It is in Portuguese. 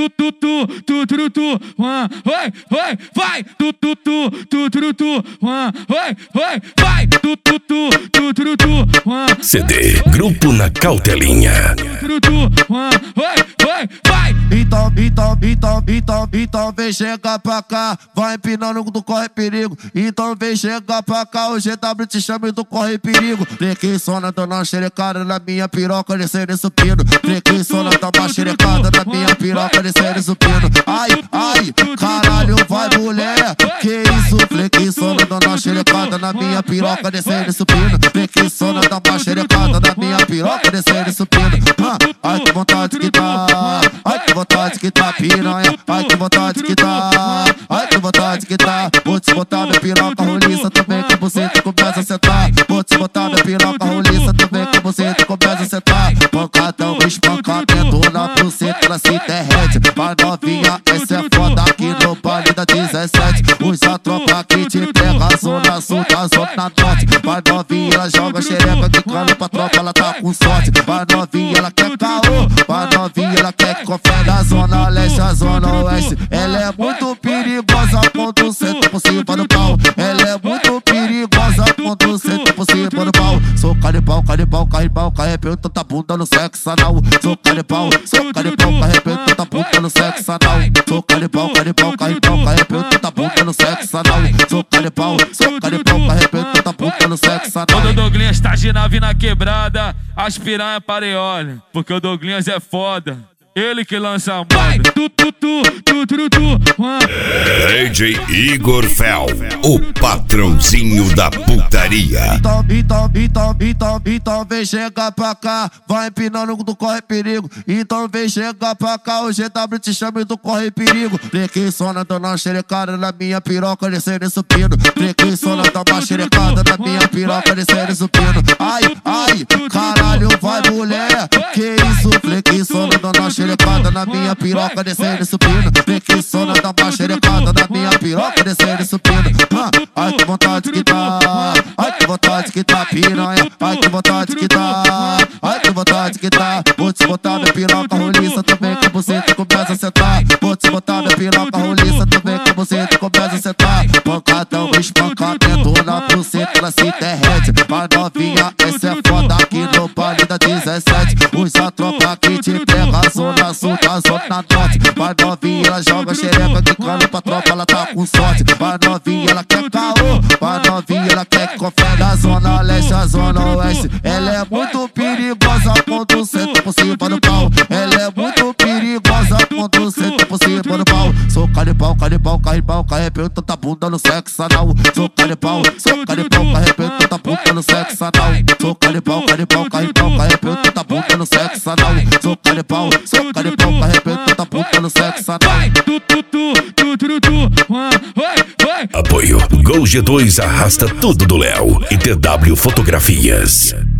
vai, vai, CD Grupo Na Cautelinha. Então vem chegar pra cá, vai empinando do corre perigo. Então vem chegar pra cá, o GW te chama e do corre perigo. Trequei sona, dando uma xerecada na minha piroca, descendo e subindo. Trequei sona, dando uma xerecada na minha piroca, descendo e subindo. Ai, caralho, vai mulher, que isso? Trequei sona, dando uma xerecada na minha piroca, descendo e subindo. Trequei sona, dando uma xerecada na minha piroca, descendo e subindo. Ai, que vontade que tá, ai, que vontade que tá, piranha. Ai, que vontade que tá, ai, que vontade que tá. Vou te botar minha piroca roliça também, que você começa a sentar. Vou te botar minha piroca roliça também, que você começa a sentar. Pancadão, espancamento na buceta, ela se derrete. Vai novinha, essa é foda aqui no baile da 17. Usa a tropa que te pega, zona sul da zona norte. Vai novinha, ela joga xereca, quicando pra tropa, ela tá com sorte. Vai novinha, ela quer caô, vai novinha, ela quer que confere a zona leste, a zona oeste. Ela é muito perigosa, quando senta por cima do pau. Ela é muito perigosa, quando senta por cima do pau. Sou caripau, carrepeu tanta bunda no sexo anal. Sou caripau, carrepeu tanta bunda no sexo anal. Sou caripau, carrepeu tanta bunda no sexo anal. Sou caripau, carrepeu tanta bunda no sexo anal. Quando o Douglinhas tá de nave na quebrada, as piranha pareolha, porque o Douglinhas é foda. Ele que lança a moda. DJ Igor Fel, o patrãozinho da putaria. Então vem chegar pra cá, vai empinando do corre perigo. Então vem chegar pra cá, o GW te chama e do corre perigo. Trequei sona, dando uma xerecada na minha piroca, descendo e subindo. Trequei sona, dando uma xerecada na minha piroca, descendo e subindo. Ai, caralho, vai mulher, que isso? Trequei sona, dando uma xerecada na minha piroca, descendo e subindo. Trequei sona, dando uma xerecada na minha piroca, descendo e subindo. Ai, que vontade que tá, ai, que vontade que tá, piranha. Ai, que vontade que tá, ai, que vontade que tá. Vou te botar minha piroca roliça também, que você começa a sentar. Vou te botar minha piroca roliça também, que você começa a sentar. Pancadão, espancamento na buceta, ela se derrete. Vai novinha, essa é foda aqui no baile da 17. Usa a tropa que te pega, zona sul da zona norte. Vai novinha, ela joga xereca, quicando pra tropa, ela tá com sorte. Vai novinha, ela quer caô, vai novinha, ela quer que confere a zona leste, a zona oeste. Ela é muito perigosa, quando senta por cima do pau. Ela é muito perigosa, quando senta por cima do pau. Sou caripau, carrepeu tanta bunda no sexo anal. Sou caripau, carrepeu tanta bunda no sexo anal. Sou caripau, carrepeu tanta bunda no sexo anal. Sou caripau, carrepeu tanta bunda no sexo anal. Apoio Gol G2 arrasta tudo do Léo e TW Fotografias.